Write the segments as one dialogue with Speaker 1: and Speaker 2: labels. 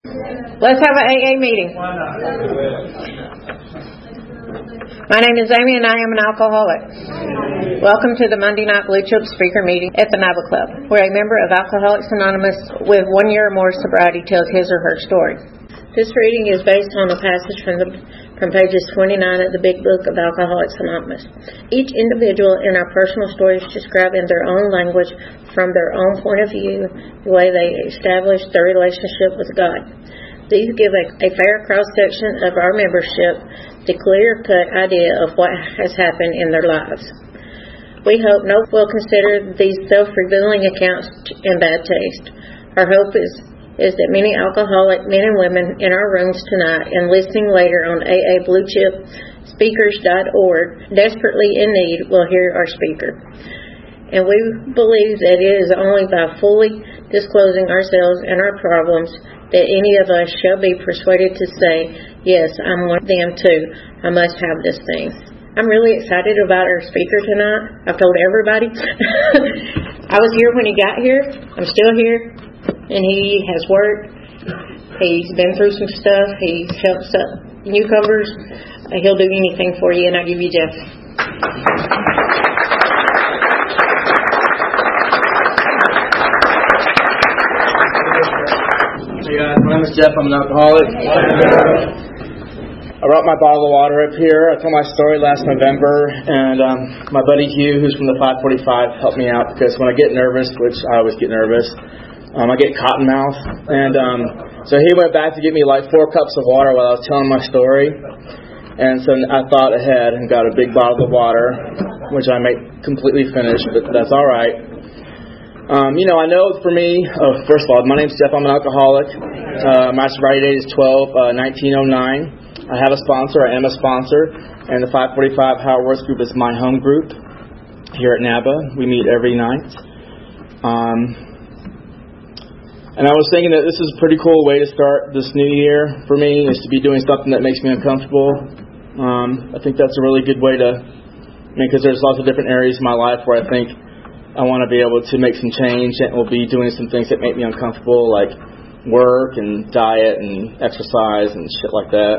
Speaker 1: Let's have an AA meeting. My name is Amy and I am an alcoholic. Welcome to the Monday Night Blue Chip Speaker Meeting at the NABA Club, where a member of Alcoholics Anonymous with 1 year or more sobriety tells his or her story. This reading is based on a passage from pages 29 of the Big Book of Alcoholics Anonymous. Each individual in our personal stories describe in their own language, from their own point of view, the way they established their relationship with God. These give a fair cross-section of our membership, the clear-cut idea of what has happened in their lives. We hope no one will consider these self-revealing accounts in bad taste. Our hope is that many alcoholic men and women in our rooms tonight and listening later on AABlueChipSpeakers.org, desperately in need, will hear our speaker. And we believe that it is only by fully disclosing ourselves and our problems that any of us shall be persuaded to say, yes, I'm one of them too. I must have this thing. I'm really excited about our speaker tonight. I've told everybody. I was here when he got here. I'm still here. And he has worked. He's been through some stuff. He helps newcomers. He'll do anything for you. And I'll give you Jeff.
Speaker 2: Hey guys, my name is Jeff. I'm an alcoholic. I brought my bottle of water up here. I told my story last November, and my buddy Hugh, who's from the 545, helped me out because when I get nervous, which I always get nervous, I get cotton mouth. And so he went back to get me like 4 cups of water while I was telling my story. And so I thought ahead and got a big bottle of water, which I may completely finish, but that's all right. I know for me, first of all, my name's Jeff. I'm an alcoholic. My sobriety date is 12/1909. I have a sponsor. I am a sponsor. And the 545 How It Works group is my home group here at NABA. We meet every night. And I was thinking that this is a pretty cool way to start this new year for me, is to be doing something that makes me uncomfortable. I think that's a really good way because there's lots of different areas in my life where I think I want to be able to make some change, and will be doing some things that make me uncomfortable, like work and diet and exercise and shit like that.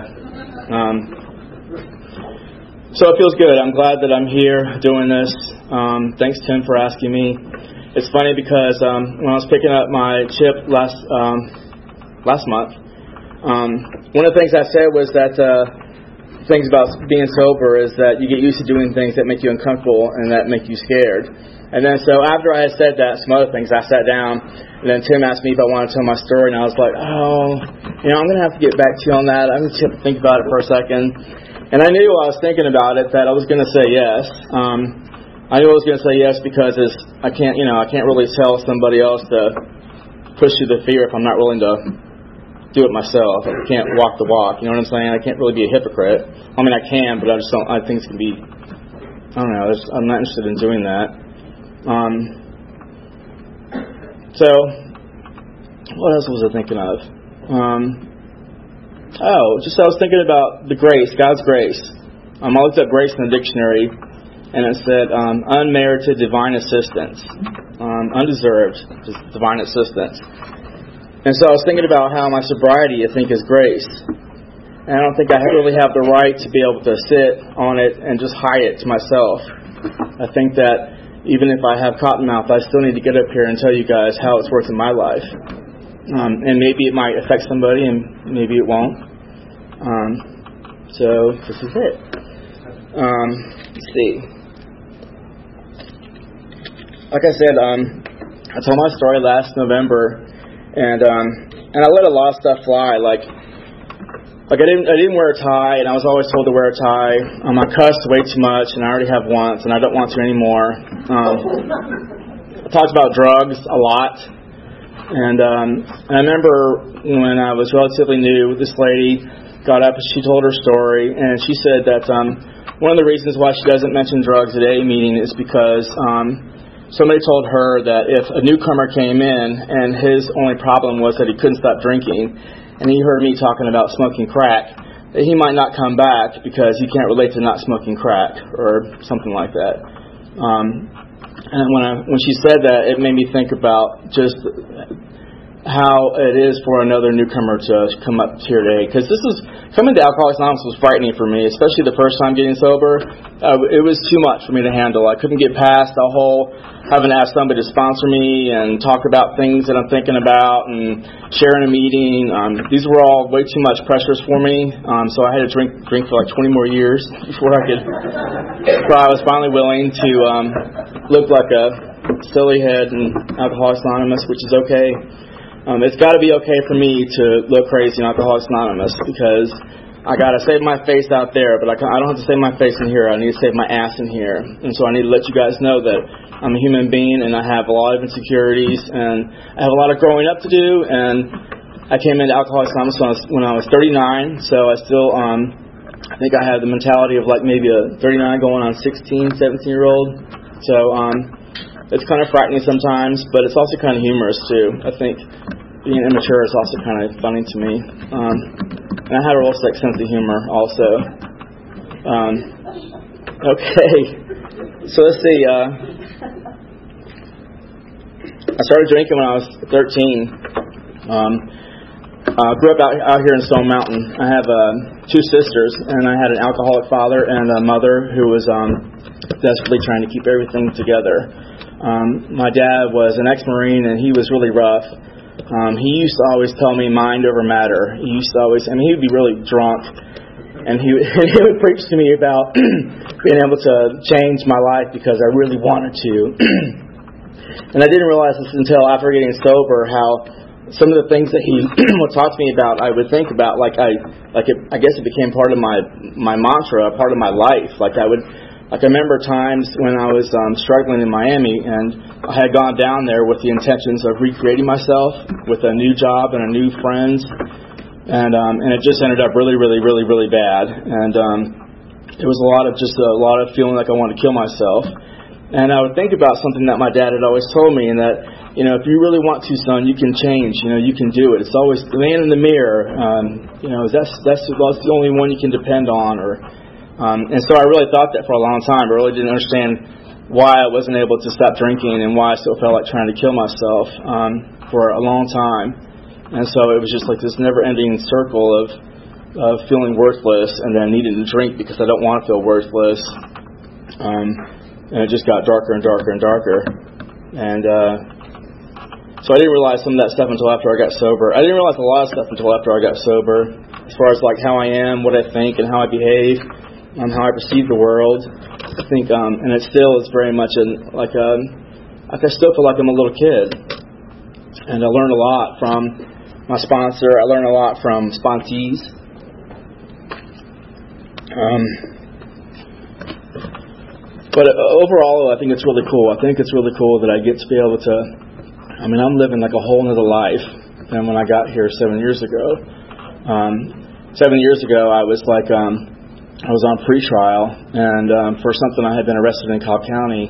Speaker 2: So it feels good. I'm glad that I'm here doing this. Thanks, Tim, for asking me. It's funny because when I was picking up my chip last month, one of the things I said was that things about being sober is that you get used to doing things that make you uncomfortable and that make you scared. And then so after I had said that, some other things, I sat down, and then Tim asked me if I wanted to tell my story, and I was like, I'm going to have to get back to you on that. I'm going to have to think about it for a second. And I knew while I was thinking about it that I was going to say yes. I knew I was going to say yes because I can't really tell somebody else to push through the fear if I'm not willing to do it myself. I can't walk the walk. You know what I'm saying? I can't really be a hypocrite. I mean, I can, but I just don't. I think it's going to be. I don't know. I'm not interested in doing that. So, what else was I thinking of? I was thinking about the grace, God's grace. I looked up grace in the dictionary, and it said unmerited divine assistance, undeserved divine assistance. And so I was thinking about how my sobriety, I think, is grace. And I don't think I really have the right to be able to sit on it and just hide it to myself. I think that even if I have cotton mouth, I still need to get up here and tell you guys how it's worked in my life. And maybe it might affect somebody, and maybe it won't. So this is it. Let's see. Like I said, I told my story last November, and I let a lot of stuff fly. Like I didn't wear a tie, and I was always told to wear a tie. I cussed way too much, and I already have once, and I don't want to anymore. I talked about drugs a lot, and I remember when I was relatively new, this lady got up and she told her story, and she said that one of the reasons why she doesn't mention drugs at a meeting is because somebody told her that if a newcomer came in and his only problem was that he couldn't stop drinking, and he heard me talking about smoking crack, that he might not come back because he can't relate to not smoking crack or something like that. And when she said that, it made me think about just how it is for another newcomer to come up here today. Because coming to Alcoholics Anonymous was frightening for me, especially the first time getting sober. It was too much for me to handle. I couldn't get past the whole having to ask somebody to sponsor me and talk about things that I'm thinking about and sharing a meeting. These were all way too much pressures for me. So I had to drink for like 20 more years before I was finally willing to look like a silly head in Alcoholics Anonymous, which is okay. It's got to be okay for me to look crazy in Alcoholics Anonymous, because I got to save my face out there, but I don't have to save my face in here. I need to save my ass in here. And so I need to let you guys know that I'm a human being and I have a lot of insecurities and I have a lot of growing up to do. And I came into Alcoholics Anonymous when I was 39, so I still I think I have the mentality of like maybe a 39 going on 16, 17-year-old. So it's kind of frightening sometimes, but it's also kind of humorous too. I think being immature is also kind of funny to me. And I had a real sick sense of humor also. Okay, so let's see. I started drinking when I was 13. Grew up out here in Stone Mountain. I have 2 sisters, and I had an alcoholic father and a mother who was desperately trying to keep everything together. My dad was an ex-Marine, and he was really rough. He used to always tell me mind over matter. He used to always, he would be really drunk, and he would preach to me about being able to change my life because I really wanted to. And I didn't realize this until after getting sober, how some of the things that he would talk to me about, I would think about, I guess it became part of my mantra, part of my life. I remember times when I was struggling in Miami, and I had gone down there with the intentions of recreating myself with a new job and a new friends, and it just ended up really, really, really, really bad. And it was a lot of feeling like I wanted to kill myself. And I would think about something that my dad had always told me, and that, if you really want to, son, you can change. You can do it. It's always the man in the mirror. That's the only one you can depend on. And so I really thought that for a long time. I really didn't understand why I wasn't able to stop drinking and why I still felt like trying to kill myself for a long time. And so it was just like this never-ending circle of feeling worthless and then needing to drink because I don't want to feel worthless. And it just got darker and darker and darker. And so I didn't realize some of that stuff until after I got sober. I didn't realize a lot of stuff until after I got sober, as far as like how I am, what I think, and how I behave, how I perceive the world. I think, and it still is very much I still feel like I'm a little kid. And I learned a lot from my sponsor. I learned a lot from sponsees. But overall, I think it's really cool. I think it's really cool that I get to be able to, I'm living like a whole nother life than when I got here 7 years ago. 7 years ago, I was I was on pretrial, and for something I had been arrested in Cobb County,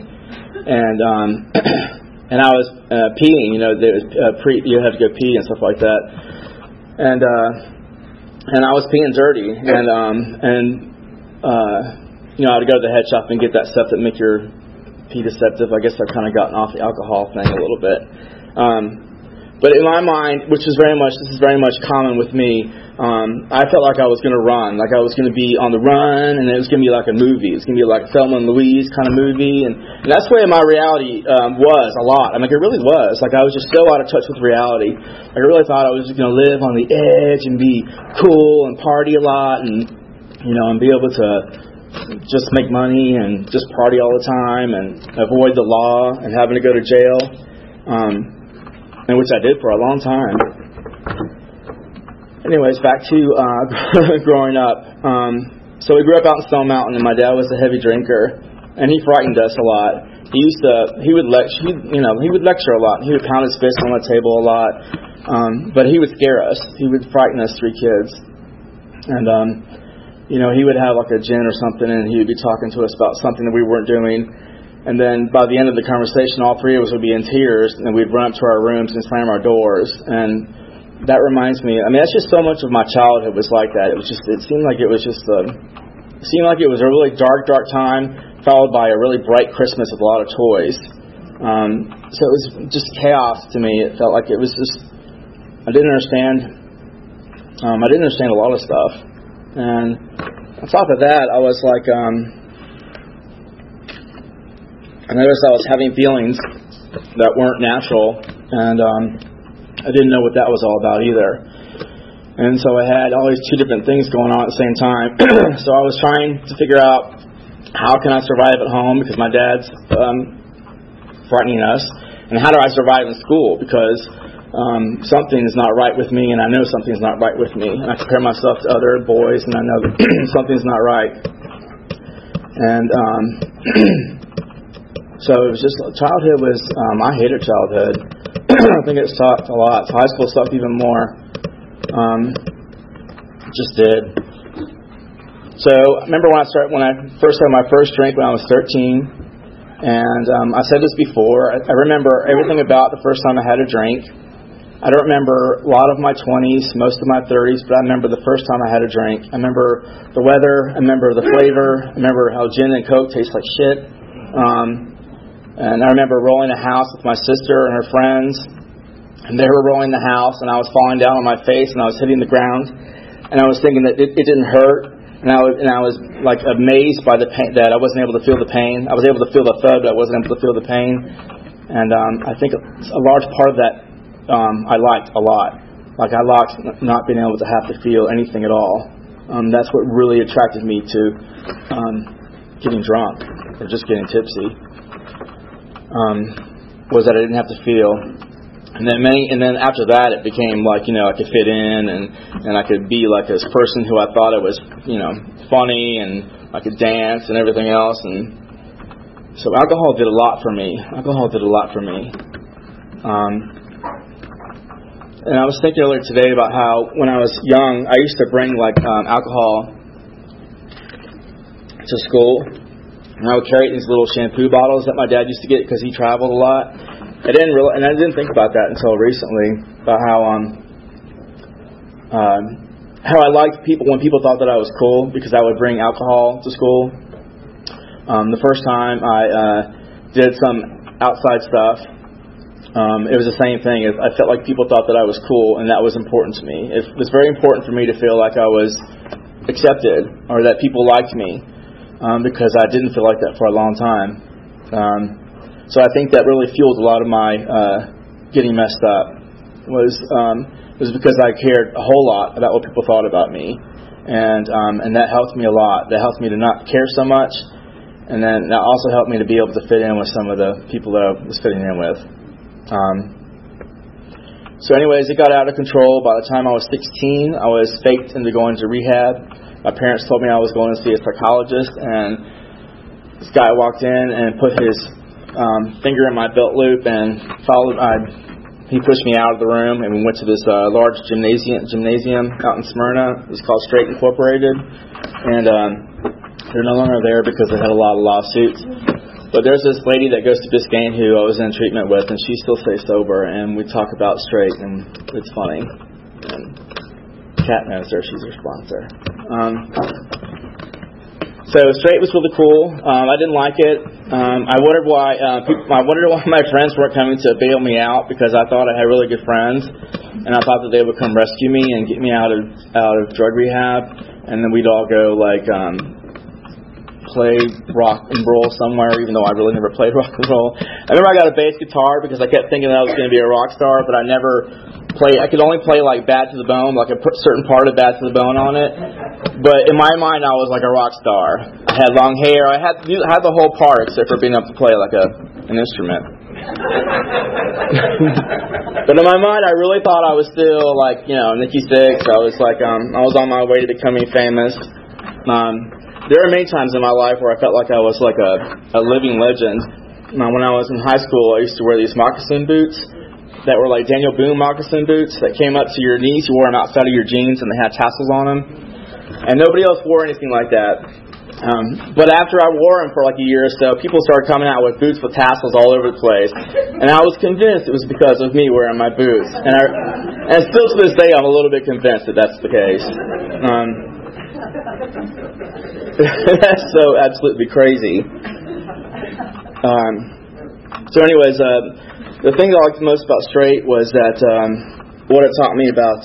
Speaker 2: and I was peeing. You had to go pee and stuff like that, and I was peeing dirty, and I had to go to the head shop and get that stuff that make your pee deceptive. I guess I've kind of gotten off the alcohol thing a little bit. But in my mind, this is very much common with me, I felt like I was going to run, like I was going to be on the run, and it was going to be like a movie. It was going to be like a Thelma and Louise kind of movie, and that's the way my reality was a lot. It really was. Like I was just so out of touch with reality. Like I really thought I was just going to live on the edge and be cool and party a lot, and and be able to just make money and just party all the time and avoid the law and having to go to jail, and which I did for a long time. Anyways, back to growing up. So we grew up out in Stone Mountain, and my dad was a heavy drinker, and he frightened us a lot. He would lecture a lot. He would pound his fist on the table a lot, but he would scare us. He would frighten us 3 kids, and he would have like a gin or something, and he would be talking to us about something that we weren't doing. And then by the end of the conversation, all 3 of us would be in tears, and we'd run up to our rooms and slam our doors. And that reminds me, that's just so much of my childhood was like that. It seemed like it was a really dark time, followed by a really bright Christmas with a lot of toys. So it was just chaos to me. It felt like it was just I didn't understand a lot of stuff. And on top of that, I was like, I noticed I was having feelings that weren't natural, and I didn't know what that was all about either. And so I had all these two different things going on at the same time. So I was trying to figure out, how can I survive at home because my dad's frightening us, and how do I survive in school because something's not right with me, and I know something's not right with me. And I compare myself to other boys, and I know that something's not right. And so it was just, childhood was, I hated childhood. I think it sucked a lot. So high school sucked even more. Just did. So I remember when I first had my first drink when I was 13, and I said this before. I remember everything about the first time I had a drink. I don't remember a lot of my 20s, most of my 30s, but I remember the first time I had a drink. I remember the weather. I remember the flavor. I remember how gin and Coke taste like shit. And I remember rolling a house with my sister and her friends, and they were rolling the house, and I was falling down on my face, and I was hitting the ground, and I was thinking that it didn't hurt. And I was like amazed by the pain, that I wasn't able to feel the pain. I was able to feel the thud, but I wasn't able to feel the pain. And I think a large part of that I liked a lot. Like I liked not being able to have to feel anything at all. That's what really attracted me to getting drunk or just getting tipsy. Was that I didn't have to feel. And then after that, it became like, I could fit in and I could be like this person who I thought it was, funny, and I could dance and everything else. And so alcohol did a lot for me. And I was thinking earlier today about how when I was young, I used to bring like alcohol to school. And I would carry these little shampoo bottles that my dad used to get because he traveled a lot. I didn't think about that until recently, about how I liked people when people thought that I was cool because I would bring alcohol to school. The first time I did some outside stuff, it was the same thing. I felt like people thought that I was cool, and that was important to me. It was very important for me to feel like I was accepted or that people liked me, because I didn't feel like that for a long time. So I think that really fueled a lot of my getting messed up. Was because I cared a whole lot about what people thought about me, and that helped me a lot. That helped me to not care so much, and then that also helped me to be able to fit in with some of the people that I was fitting in with. So anyways, it got out of control. By the time I was 16, I was faked into going to rehab. My parents told me I was going to see a psychologist, and this guy walked in and put his finger in my belt loop and he pushed me out of the room, and we went to this large gymnasium out in Smyrna. It's called Straight Incorporated, and they're no longer there because they had a lot of lawsuits. But there's this lady that goes to Biscayne who I was in treatment with, and she still stays sober, and we talk about Straight, and it's funny. And Kat knows her; she's her sponsor. So Straight was really cool. I didn't like it. I wondered why my friends weren't coming to bail me out, because I thought I had really good friends, and I thought that they would come rescue me and get me out of drug rehab, and then we'd all go like play rock and roll somewhere, even though I really never played rock and roll. I remember I got a bass guitar because I kept thinking that I was going to be a rock star, but I never played. I could only play like Bad to the Bone, like a certain part of Bad to the Bone on it. But in my mind, I was like a rock star. I had long hair. I had the whole part except for being able to play like an instrument. But in my mind, I really thought I was still like, Nikki Sixx. I was like, I was on my way to becoming famous. There were many times in my life where I felt like I was like a living legend. When I was in high school, I used to wear these moccasin boots that were like Daniel Boone moccasin boots that came up to your knees. You wore them outside of your jeans, and they had tassels on them. And nobody else wore anything like that. But after I wore them for like a year or so, people started coming out with boots with tassels all over the place. And I was convinced it was because of me wearing my boots. And still to this day, I'm a little bit convinced that that's the case. That's so absolutely crazy. So anyways, the thing that I liked the most about Straight was that what it taught me about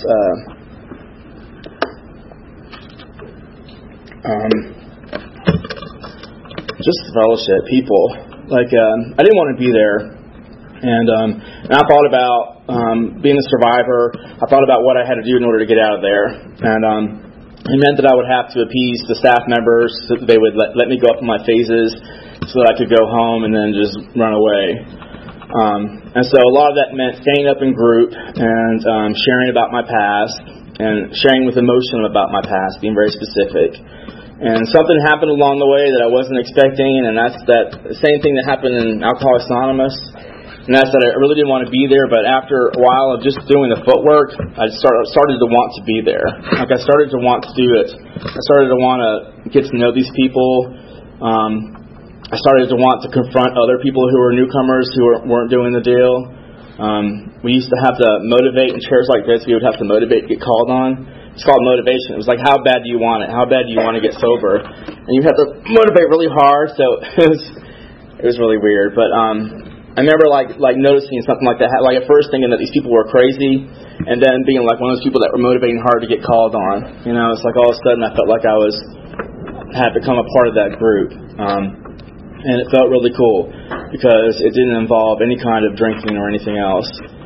Speaker 2: just fellowship, people. Like, I didn't want to be there. And I thought about being a survivor. I thought about what I had to do in order to get out of there. And it meant that I would have to appease the staff members so that they would let me go up in my phases so that I could go home and then just run away. And so a lot of that meant staying up in group and sharing about my past and sharing with emotion about my past, being very specific. And something happened along the way that I wasn't expecting, and that's that same thing that happened in Alcoholics Anonymous. And that's that I really didn't want to be there, but after a while of just doing the footwork, I started to want to be there. Like, I started to want to do it. I started to want to get to know these people. I started to want to confront other people who were newcomers who weren't doing the deal. We used to have to motivate in chairs like this. We would have to motivate to get called on. It's called motivation. It was like, how bad do you want it? How bad do you want to get sober? And you have to motivate really hard. So it was really weird. But I remember like noticing something like that. Like, at first thinking that these people were crazy, and then being like one of those people that were motivating hard to get called on. You know, it's like all of a sudden I felt like I had become a part of that group. And it felt really cool because it didn't involve any kind of drinking or anything else.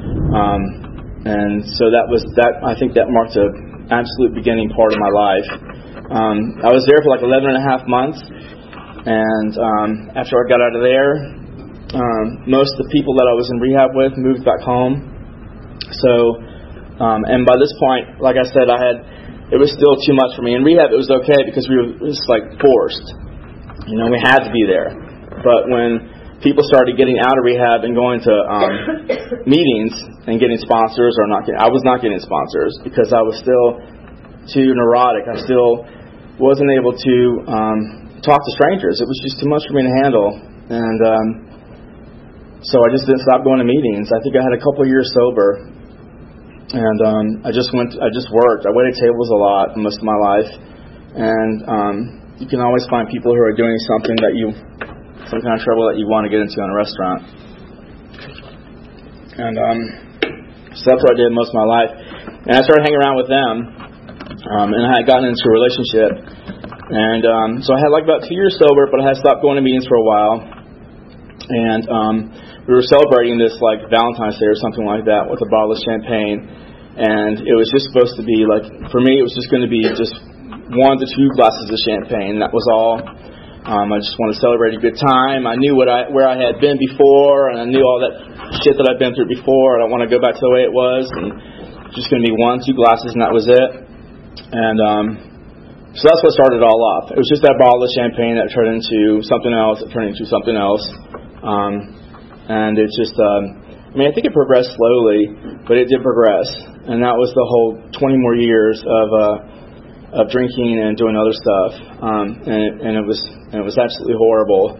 Speaker 2: And so that I think that marked an absolute beginning part of my life. I was there for like 11 and a half months, and after I got out of there, most of the people that I was in rehab with moved back home. So, and by this point, like I said, it was still too much for me. In rehab, it was okay because we were just like forced. You know, we had to be there. But when people started getting out of rehab and going to meetings and getting sponsors, I was not getting sponsors because I was still too neurotic. I still wasn't able to talk to strangers. It was just too much for me to handle. And so I just didn't stop going to meetings. I think I had a couple of years sober. And I just worked. I waited tables a lot most of my life. And you can always find people who are doing something some kind of trouble that you want to get into in a restaurant. And so that's what I did most of my life. And I started hanging around with them, and I had gotten into a relationship. And so I had like about 2 years sober, but I had stopped going to meetings for a while. And we were celebrating this like Valentine's Day or something like that with a bottle of champagne. And it was just supposed to be like, for me, it was just going to be just 1 to 2 glasses of champagne. That was all. I just wanted to celebrate a good time. I knew where I had been before, and I knew all that shit that I'd been through before. I don't want to go back to the way it was. And just going to be 1, 2 glasses, and that was it. And so that's what started it all off. It was just that bottle of champagne that turned into something else. It turned into something else. And it just, I think it progressed slowly, but it did progress. And that was the whole 20 more years of drinking and doing other stuff, and it was absolutely horrible.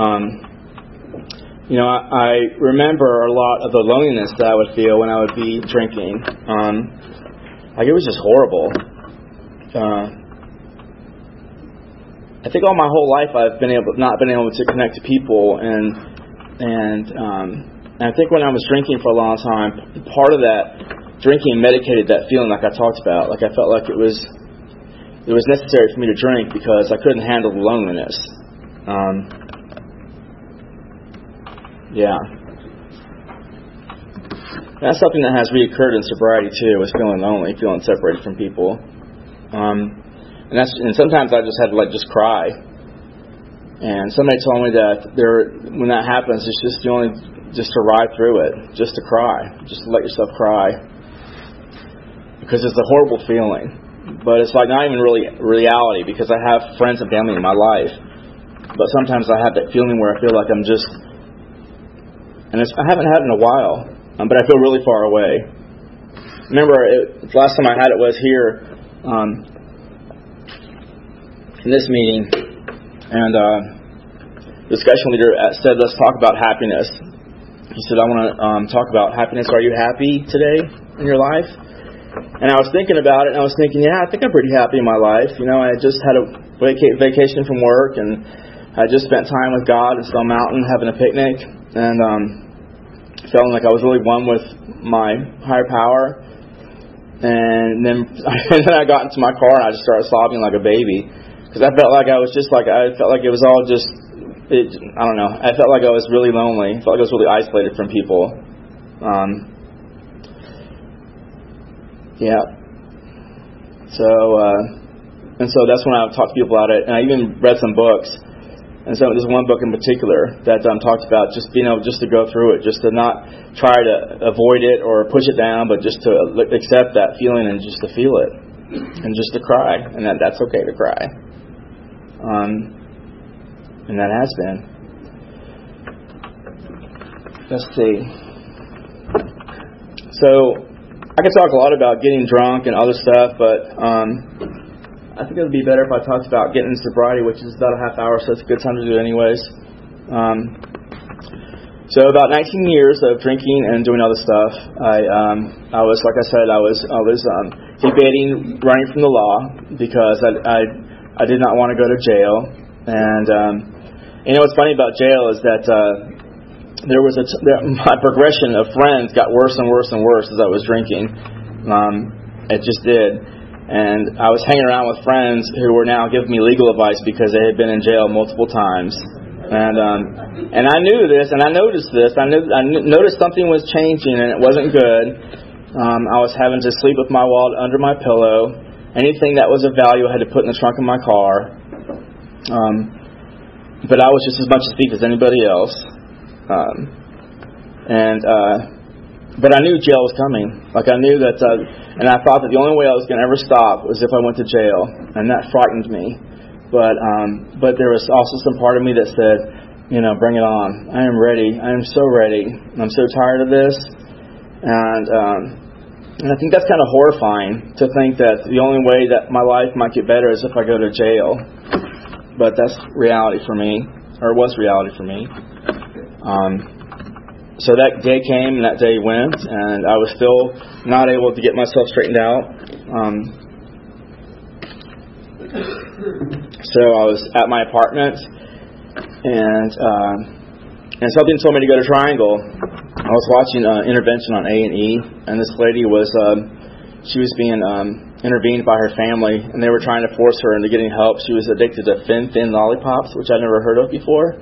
Speaker 2: I remember a lot of the loneliness that I would feel when I would be drinking. It was just horrible. I think all my whole life I've not been able to connect to people, and I think when I was drinking for a long time, part of that drinking medicated that feeling like I talked about. Like, I felt like it was necessary for me to drink because I couldn't handle the loneliness. That's something that has reoccurred in sobriety too, is feeling lonely, feeling separated from people. And sometimes I just had to just cry. And somebody told me that when that happens, it's just just to ride through it, just to cry, just to let yourself cry, because it's a horrible feeling. But it's like not even really reality, because I have friends and family in my life. But sometimes I have that feeling where I feel like I'm just, and I haven't had it in a while, but I feel really far away. Remember, the last time I had it was here in this meeting, and the discussion leader said, "Let's talk about happiness." He said, "I want to talk about happiness. Are you happy today in your life?" And I was thinking about it, and I was thinking, yeah, I think I'm pretty happy in my life. You know, I just had a vacation from work, and I just spent time with God in Stone Mountain having a picnic, and feeling like I was really one with my higher power. And then I got into my car and I just started sobbing like a baby because I felt like it was all just, I don't know. I felt like I was really lonely. I felt like I was really isolated from people. Yeah. So that's when I talked to people about it, and I even read some books. And so there's one book in particular that talked about just being able just to go through it, just to not try to avoid it or push it down, but just to accept that feeling and just to feel it, and just to cry, and that's okay to cry. And that has been. Let's see. So I could talk a lot about getting drunk and other stuff, but I think it would be better if I talked about getting in sobriety, which is about a half hour, so it's a good time to do it anyways. So about 19 years of drinking and doing other stuff. I was, like I said, I was debating running from the law because I did not want to go to jail. And what's funny about jail is that my progression of friends got worse and worse and worse as I was drinking. It just did. And I was hanging around with friends who were now giving me legal advice because they had been in jail multiple times. And I knew this, and I noticed this. I noticed something was changing, and it wasn't good. I was having to sleep with my wallet under my pillow. Anything that was of value I had to put in the trunk of my car. But I was just as much a thief as anybody else. But I knew jail was coming. Like I knew that, and I thought that the only way I was going to ever stop was if I went to jail, and that frightened me. But there was also some part of me that said, bring it on. I am ready. I am so ready. I'm so tired of this, and I think that's kind of horrifying to think that the only way that my life might get better is if I go to jail. But that's reality for me, or was reality for me. So that day came and that day went, and I was still not able to get myself straightened out. So I was at my apartment, and something told me to go to Triangle. I was watching Intervention on A&E, and this lady was she was being intervened by her family, and they were trying to force her into getting help. She was addicted to Thin lollipops, which I'd never heard of before.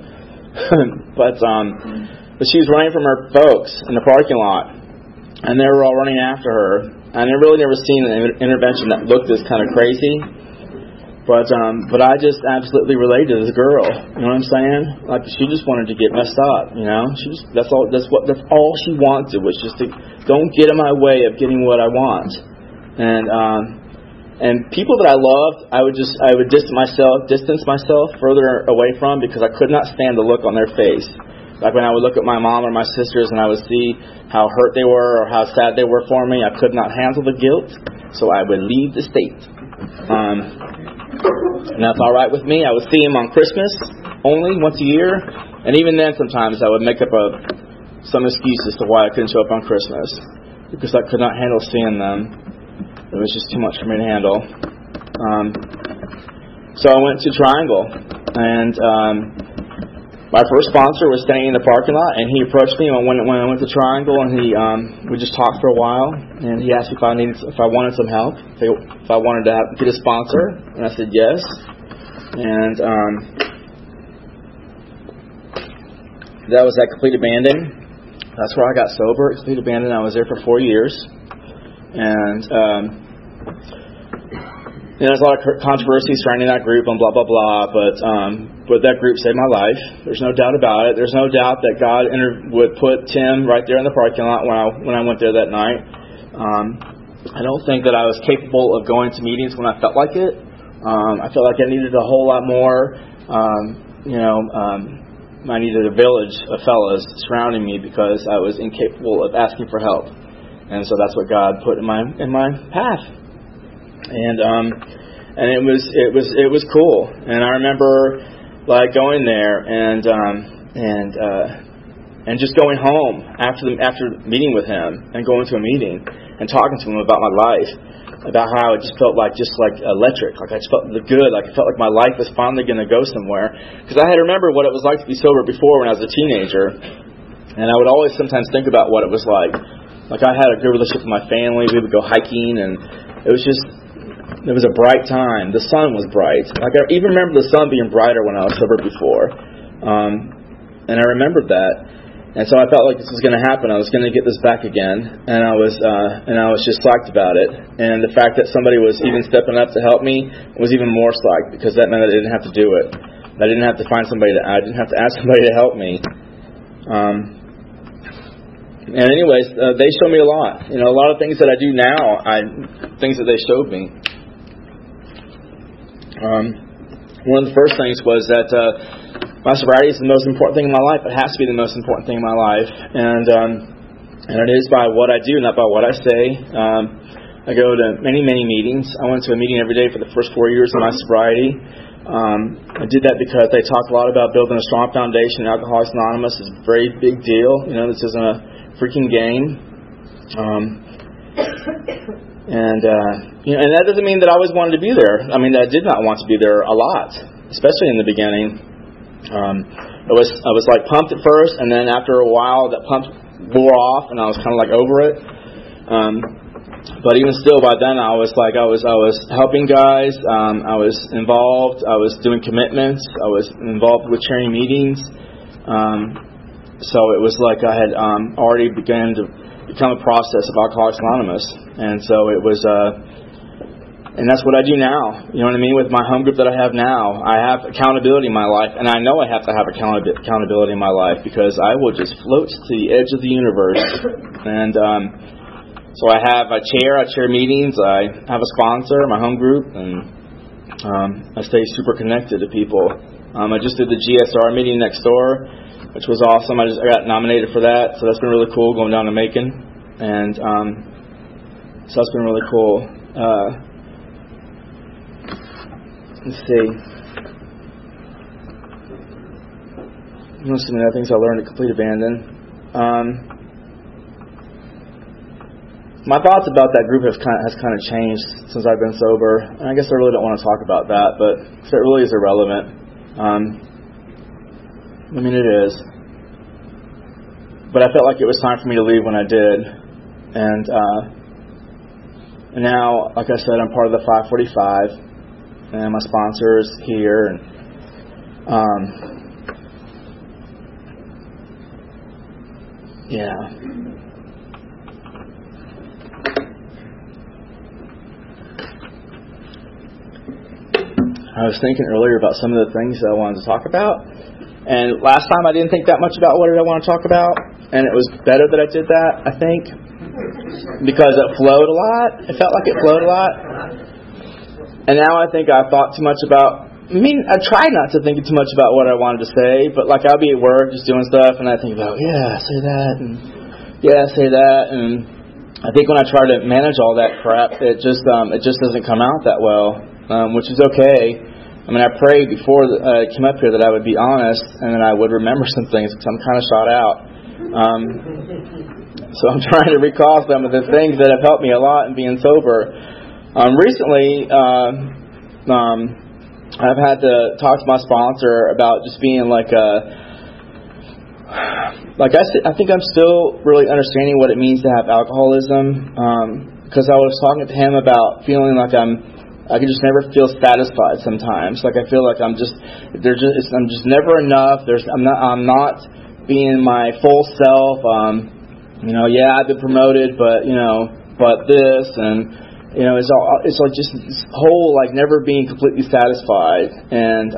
Speaker 2: But she was running from her folks in the parking lot, and they were all running after her. And I really never seen an intervention that looked this kind of crazy. But I just absolutely related to this girl. You know what I'm saying? Like she just wanted to get messed up. That's all she wanted was just to don't get in my way of getting what I want. And people that I loved, I would distance myself further away from because I could not stand the look on their face. Like when I would look at my mom or my sisters and I would see how hurt they were or how sad they were for me, I could not handle the guilt, so I would leave the state. And that's all right with me. I would see them on Christmas only once a year, and even then sometimes I would make up some excuse as to why I couldn't show up on Christmas because I could not handle seeing them. It was just too much for me to handle. So I went to Triangle, and my first sponsor was standing in the parking lot, and he approached me when I went to Triangle, and we just talked for a while, and he asked me if I wanted some help, if I wanted to get a sponsor, and I said yes. And that was at Complete Abandon. That's where I got sober at Complete Abandon. I was there for 4 years, and there's a lot of controversy surrounding that group and blah blah blah, but that group saved my life. There's no doubt about it. There's no doubt that God would put Tim right there in the parking lot when I went there that night. I don't think that I was capable of going to meetings when I felt like it. I felt like I needed a whole lot more. I needed a village of fellas surrounding me because I was incapable of asking for help, and so that's what God put in my path. And it was cool. And I remember like going there and just going home after meeting with him and going to a meeting and talking to him about my life, about how it just felt like electric. Like I just felt good. Like it felt like my life was finally going to go somewhere. Because I had remembered what it was like to be sober before when I was a teenager, and I would always sometimes think about what it was like Like, I had a good relationship with my family. We would go hiking, and it was a bright time. The sun was bright. Like, I even remember the sun being brighter when I was sober before. And I remembered that. And so I felt like this was going to happen. I was going to get this back again. And I was just psyched about it. And the fact that somebody was even stepping up to help me was even more psyched, because that meant I didn't have to do it. I didn't have to find somebody I didn't have to ask somebody to help me. And anyways, they showed me a lot. A lot of things that I do now, things that they showed me. One of the first things was that my sobriety is the most important thing in my life. It has to be the most important thing in my life, and it is by what I do, not by what I say. I go to many meetings. I went to a meeting every day for the first 4 years of my sobriety. I did that because they talk a lot about building a strong foundation. Alcoholics Anonymous is a very big deal. This isn't a freaking game. And that doesn't mean that I always wanted to be there. I mean, I did not want to be there a lot, especially in the beginning. I was like pumped at first, and then after a while, that pump wore off, and I was kind of like over it. But even still, by then I was helping guys. I was involved. I was doing commitments. I was involved with chairing meetings. So it was like I had already begun to become a process of Alcoholics Anonymous, and so it was. And that's what I do now. You know what I mean? With my home group that I have now, I have accountability in my life, and I know I have to have accountability in my life, because I will just float to the edge of the universe. And so I have a chair. I chair meetings. I have a sponsor, my home group, and I stay super connected to people. I just did the GSR meeting next door, which was awesome. I got nominated for that, so that's been really cool, going down to Macon, and so that's been really cool. Let's see. Most of the other things I learned at Complete Abandon. My thoughts about that group has kind of changed since I've been sober. And I guess I really don't want to talk about that, but it really is irrelevant. I mean, it is. But I felt like it was time for me to leave when I did. And now, like I said, I'm part of the 545. And my sponsor is here, and yeah. I was thinking earlier about some of the things that I wanted to talk about, and last time I didn't think that much about what did I want to talk about, and it was better that I did that, I think, because it flowed a lot. It felt like it flowed a lot. And now I think I've thought too much about, I try not to think too much about what I wanted to say, but like I'll be at work just doing stuff, and I think about, say that, and say that, and I think when I try to manage all that crap, it just doesn't come out that well, which is okay. I mean, I prayed before I came up here that I would be honest, and then I would remember some things, because I'm kind of shot out. So I'm trying to recall some of the things that have helped me a lot in being sober. Recently, I've had to talk to my sponsor about just being I think I'm still really understanding what it means to have alcoholism, because I was talking to him about feeling like I can just never feel satisfied sometimes. Like I feel like I'm just never enough. I'm not being my full self. I've been promoted, but this and. It's like just this whole never being completely satisfied, and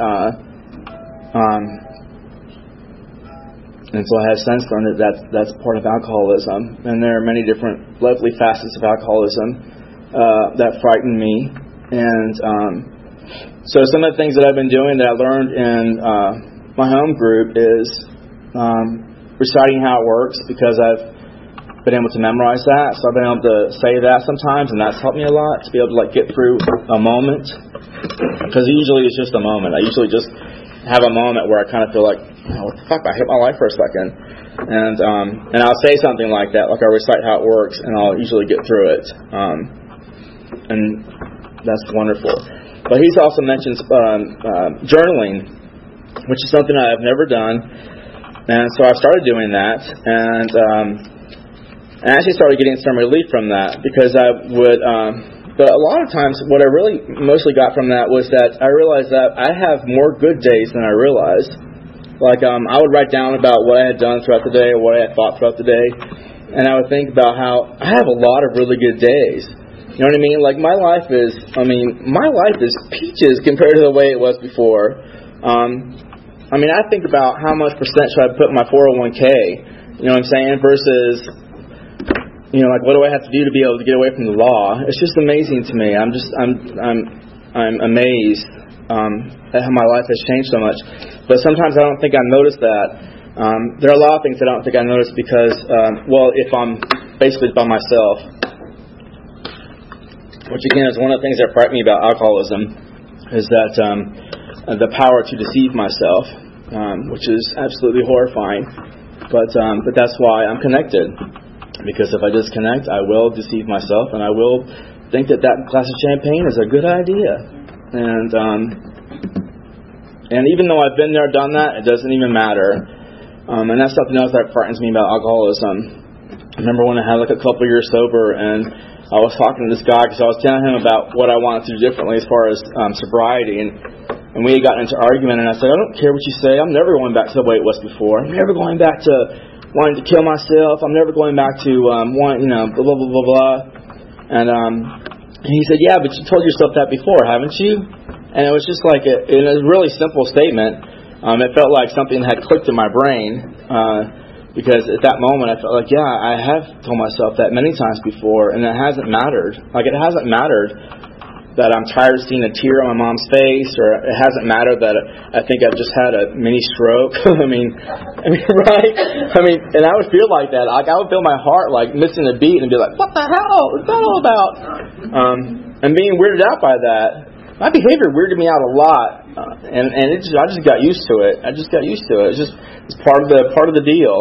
Speaker 2: so I have since learned that's part of alcoholism, and there are many different lovely facets of alcoholism that frighten me, and so some of the things that I've been doing that I learned in my home group is reciting how it works, because I've been able to memorize that, so I've been able to say that sometimes, and that's helped me a lot to be able to get through a moment, because usually it's just a moment. I usually just have a moment where I kind of feel like, what the fuck, I hit my life for a second, and I'll say something like that, like I'll recite how it works, and I'll usually get through it, and that's wonderful. But he's also mentioned journaling, which is something I've never done, and so I started doing that, and And I actually started getting some relief from that because I would, but a lot of times what I really mostly got from that was that I realized that I have more good days than I realized. Like, I would write down about what I had done throughout the day or what I had thought throughout the day, and I would think about how I have a lot of really good days. You know what I mean? Like, my life is peaches compared to the way it was before. I think about how much percent should I put in my 401k, you know what I'm saying, versus, like, what do I have to do to be able to get away from the law? It's just amazing to me. I'm amazed at how my life has changed so much. But sometimes I don't think I notice that. There are a lot of things I don't think I notice because, if I'm basically by myself, which again is one of the things that frighten me about alcoholism, is that the power to deceive myself, which is absolutely horrifying. But that's why I'm connected. Because if I disconnect, I will deceive myself, and I will think that glass of champagne is a good idea. And even though I've been there, done that, it doesn't even matter. And that's something else that frightens me about alcoholism. I remember when I had like a couple years sober, and I was talking to this guy because I was telling him about what I wanted to do differently as far as sobriety, and we had gotten into argument, and I said, I don't care what you say, I'm never going back to the way it was before. I'm never going back to wanting to kill myself. I'm never going back to wanting, blah, blah, blah, blah, blah. And he said, yeah, but you told yourself that before, haven't you? And it was just like a really simple statement. It felt like something had clicked in my brain because at that moment I felt like, yeah, I have told myself that many times before, and it hasn't mattered. Like, it hasn't mattered that I'm tired of seeing a tear on my mom's face, or it hasn't mattered that I think I've just had a mini stroke. I mean, right? And I would feel like that. Like, I would feel my heart like missing a beat and be like, what the hell is that all about? And being weirded out by that. My behavior weirded me out a lot, and I just got used to it. It's part of the deal.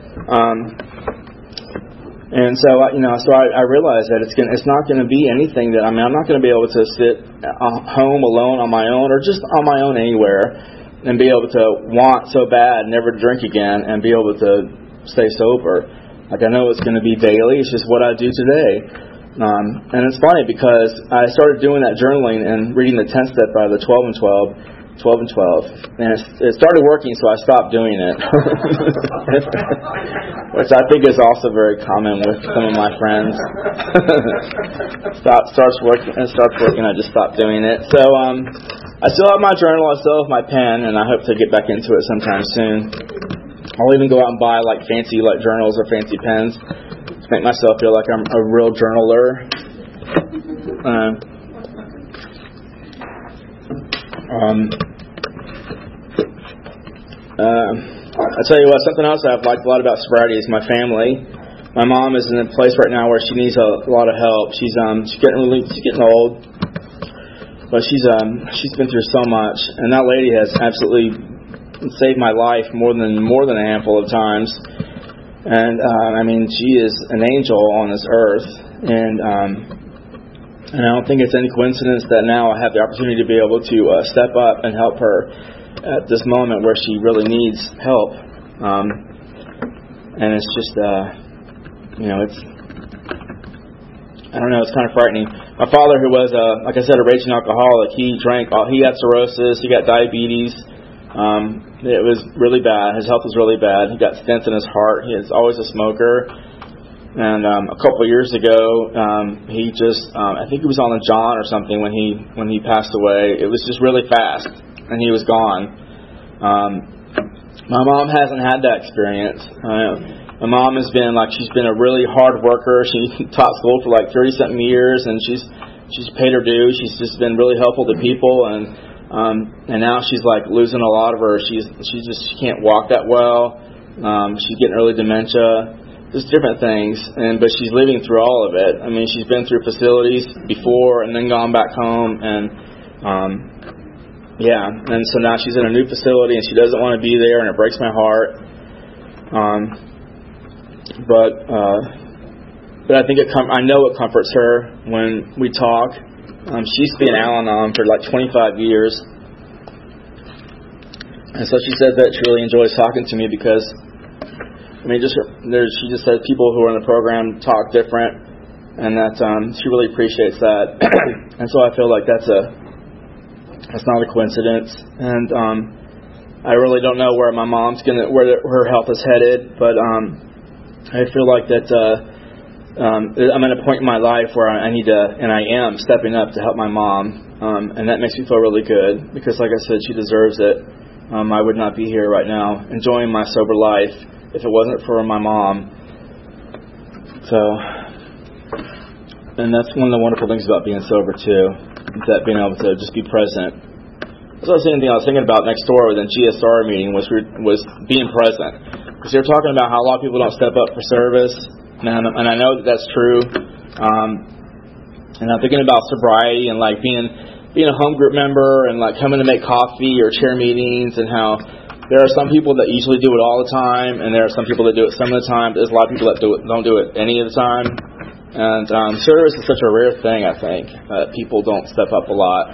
Speaker 2: And so I realized that it's not going to be anything that I'm not going to be able to sit home alone on my own, or just on my own anywhere, and be able to want so bad never drink again and be able to stay sober. Like, I know it's going to be daily. It's just what I do today. And it's funny because I started doing that journaling and reading the 10-step by the 12 and 12, and it started working, so I stopped doing it, which I think is also very common with some of my friends. Starts working, I just stopped doing it. So I still have my journal, I still have my pen, and I hope to get back into it sometime soon. I'll even go out and buy like fancy journals or fancy pens to make myself feel like I'm a real journaler. I tell you what, something else I've liked a lot about sobriety is my family. My mom is in a place right now where she needs a lot of help. She's getting old, but she's been through so much, and that lady has absolutely saved my life more than a handful of times. And she is an angel on this earth, and I don't think it's any coincidence that now I have the opportunity to be able to step up and help her at this moment where she really needs help. And it's just, it's kind of frightening. My father, who was, like I said, a raging alcoholic, he had cirrhosis, he got diabetes. It was really bad. His health was really bad. He got stents in his heart. He is always a smoker. And a couple of years ago, he just, I think he was on the John or something when he passed away. It was just really fast, and he was gone. My mom hasn't had that experience. My mom she's been a really hard worker. She taught school for like 30-something years, and she's paid her dues. She's just been really helpful to people, and now she's like losing a lot of her. She can't walk that well. She's getting early dementia. Just different things, but she's living through all of it. I mean, she's been through facilities before and then gone back home, and so now she's in a new facility and she doesn't want to be there, and it breaks my heart. But I think I know it comforts her when we talk. She used to be in Al-Anon for like 25 years, and so she said that she really enjoys talking to me because she just said people who are in the program talk different, and that she really appreciates that. And so I feel like that's not a coincidence. And I really don't know where my mom's where her health is headed, but I feel like that I'm at a point in my life where I need to, and I am stepping up to help my mom, and that makes me feel really good because, like I said, she deserves it. I would not be here right now enjoying my sober life if it wasn't for my mom. So, and that's one of the wonderful things about being sober too, is that being able to just be present. That's the same thing I was thinking about next door with the GSR meeting was being present. Because they're talking about how a lot of people don't step up for service, and I know that that's true. And I'm thinking about sobriety and like being a home group member and like coming to make coffee or chair meetings, and how there are some people that usually do it all the time, and there are some people that do it some of the time. But there's a lot of people that don't do it any of the time. And service is such a rare thing, I think, that people don't step up a lot.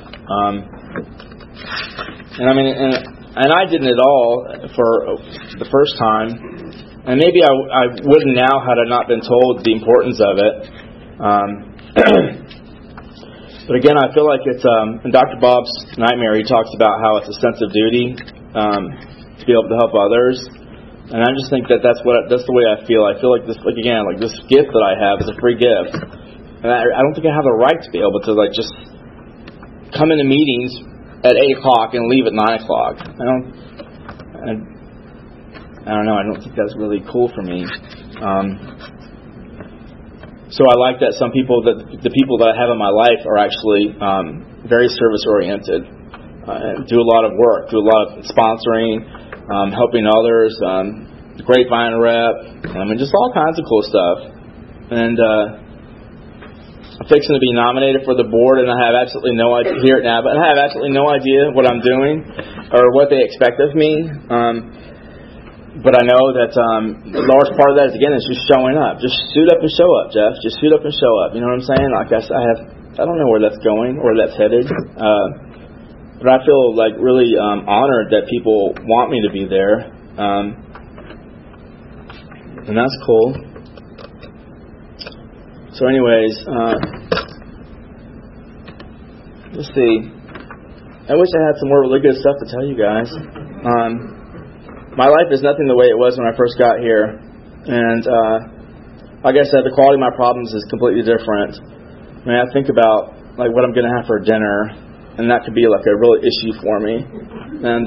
Speaker 2: And I mean, and I didn't at all for the first time, and maybe I wouldn't now had I not been told the importance of it. But again, I feel like it's in Dr. Bob's Nightmare, he talks about how it's a sense of duty to be able to help others, and I just think that's the way I feel. I feel like this, like again, like this gift that I have is a free gift, and I don't think I have a right to be able to like just come into meetings at 8 o'clock and leave at 9 o'clock. I don't know. I don't think that's really cool for me. So I like that some people, that the people that I have in my life are actually very service oriented, do a lot of work, do a lot of sponsoring, helping others, grapevine rep, just all kinds of cool stuff. And I'm fixing to be nominated for the board, and I have absolutely no idea here at NABA, and I have absolutely no idea what I'm doing or what they expect of me. But I know that the large part of that is, again, is just showing up. Just suit up and show up, Jeff. Just suit up and show up. You know what I'm saying? Like I don't know where that's going or where that's headed. But I feel like really honored that people want me to be there. And that's cool. So anyways, let's see. I wish I had some more really good stuff to tell you guys. My life is nothing the way it was when I first got here. And like I said, the quality of my problems is completely different. I mean, I think about like what I'm going to have for dinner, and that could be like a real issue for me. And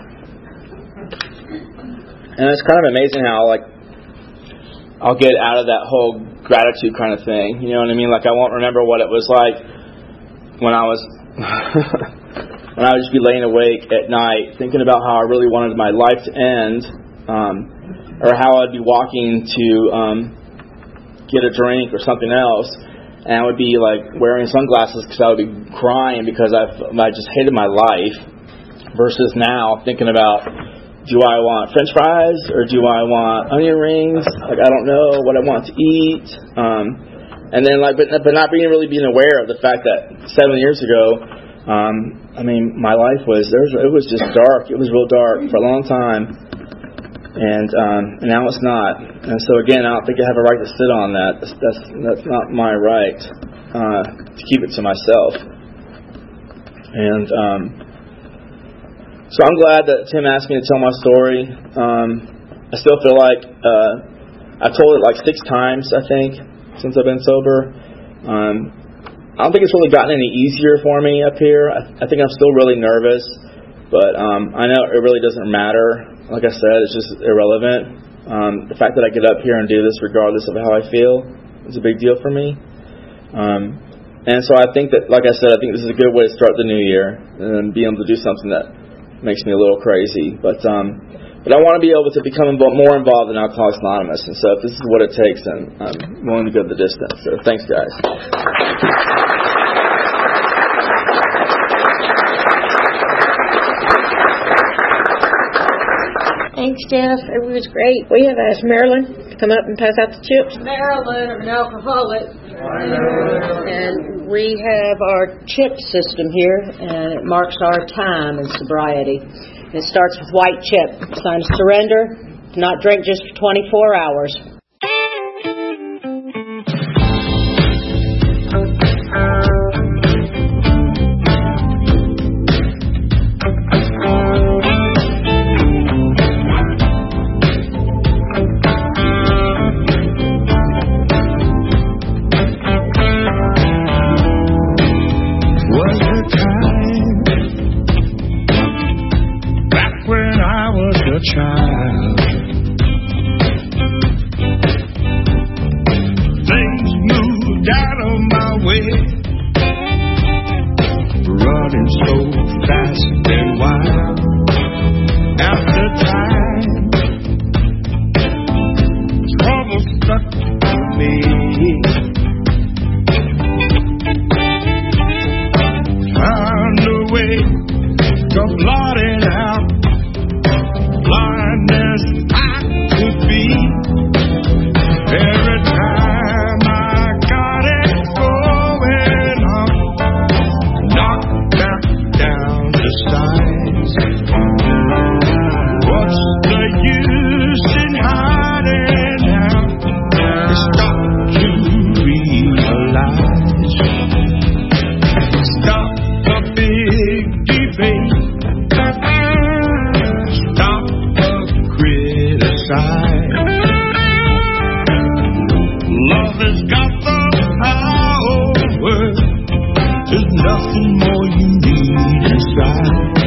Speaker 2: it's kind of amazing how like I'll get out of that whole gratitude kind of thing. You know what I mean? Like I won't remember what it was like when I was when I would just be laying awake at night thinking about how I really wanted my life to end, or how I'd be walking to get a drink or something else, and I would be like wearing sunglasses because I would be crying because I just hated my life, versus now thinking about, do I want French fries or do I want onion rings? Like I don't know what I want to eat. And then like, but not really being aware of the fact that 7 years ago, my life was just dark. It was real dark for a long time, and now it's not. And so again, I don't think I have a right to sit on that. That's not my right to keep it to myself. And so I'm glad that Tim asked me to tell my story. I still feel like I've told it like 6 times, I think, since I've been sober. I don't think it's really gotten any easier for me up here. I think I'm still really nervous, but I know it really doesn't matter. Like I said, it's just irrelevant. The fact that I get up here and do this regardless of how I feel is a big deal for me. And so I think that, like I said, I think this is a good way to start the new year and be able to do something that makes me a little crazy. But I want to be able to become more involved in Alcoholics Anonymous. And so if this is what it takes, then I'm willing to go the distance. So thanks, guys.
Speaker 1: Thanks, Jeff. It was great. We have asked Marilyn to come up and pass out the chips.
Speaker 3: Marilyn, I'm an alcoholic.
Speaker 1: And we have our chip system here, and it marks our time in sobriety. It starts with white chip, sign of surrender,
Speaker 4: not drink just for 24 hours.
Speaker 5: Child, things moved out of my way, running so fast and wild. After time, trouble stuck to me. Found a way to blot it out. Blind as I could be, every time I got it going up, knocked back down to size. What's the use in hiding now? It's got to realize. Stop the big debate. Love has got the power. There's nothing more you need inside.